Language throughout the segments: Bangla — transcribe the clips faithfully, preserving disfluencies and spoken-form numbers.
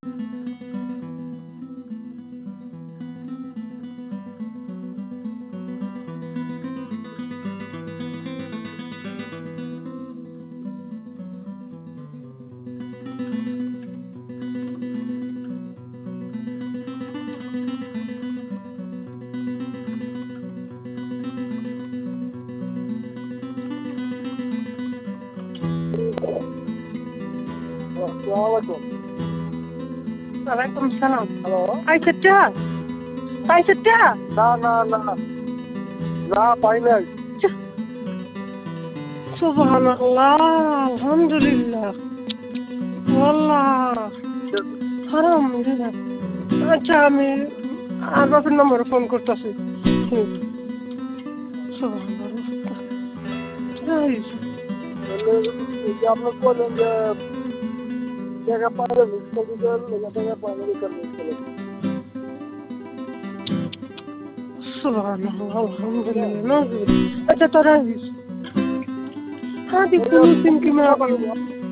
ওয়ালাইকুম সালাম। হ্যালো, পাইছেটা পাইছেটা? না না না না, পাই নাই। সুবহানাল্লাহ, আলহামদুলিল্লাহ, আল্লাহ হারাম। আচ্ছা, আমি আর বাপের নম্বরে ফোন করতেছি। আপনি বলেন যে জায়গা পাইলে মিস করে দিবেন, জায়গা পাইলে মিস করে দিবেন। সুবহানাল্লাহ, আলহামদুলিল্লাহ। আচ্ছা, তোরা হ্যাঁ দিন কি মেয়া পারবো?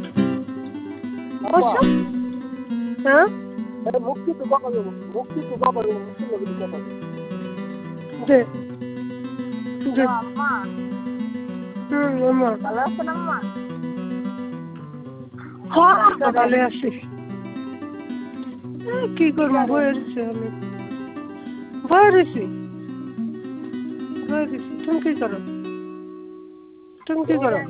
আচ্ছা, হ্যাঁ মুক্তি তো কথা বলবো, মুক্তি তো কথা বলবো, মুক্তি লোক কথা দে দে। আম্মা, হুম আম্মা ভালো আছেন আম্মা? হ্যাঁ ভালো আছি। কি করবো, বয়ে রয়েছি আমি, বয়ে রয়েছি বয়ে রয়েছি। তুমি কি করো? তুমি কি করো?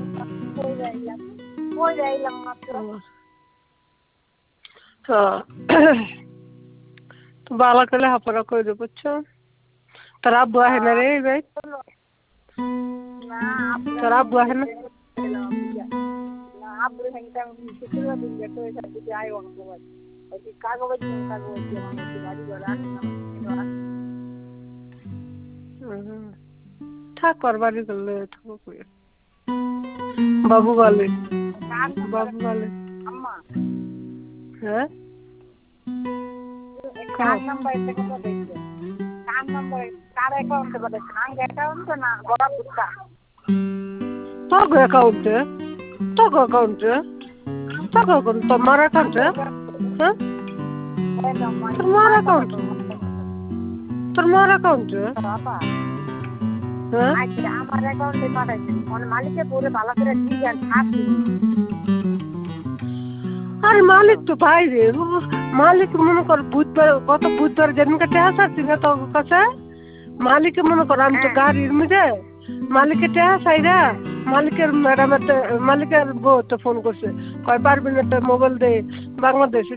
বালা করলে হাপড়া করে দেবো, বুঝছো? তোর আব্বু আহে না রে ভাই? তোর আব্বু আহে না? থাকবার বাড়ি করলে বাবু বলে, বাবু বলে হ্যাঁ তোর অ্যাকাউন্টে তোর অ্যাকাউন্টে তোর অ্যাকাউন্ট তোমার অ্যাকাউন্টে হ্যাঁ তোমার অ্যাকাউন্ট তোর মার অ্যাকাউন্টে হ্যাঁ আমার অ্যাকাউন্টে পাঠাইছেন মালিকে পরে ভালো করে দিয়ে থাকি। আরে মালিক তো বাইরে, মালিক মনে কর বুধবার গত বুধবার যেদিনকে ট্যাক্স আসছি না তোর কাছে, মালিকে মনে কর আমি তো গাড়ির মধ্যে মালিকের ট্যাক্স আইরা মালিকের ম্যাডামের মালিকের বউ তো ফোন করছে, কয় পারবি না তো মোবাইল দে বাংলাদেশ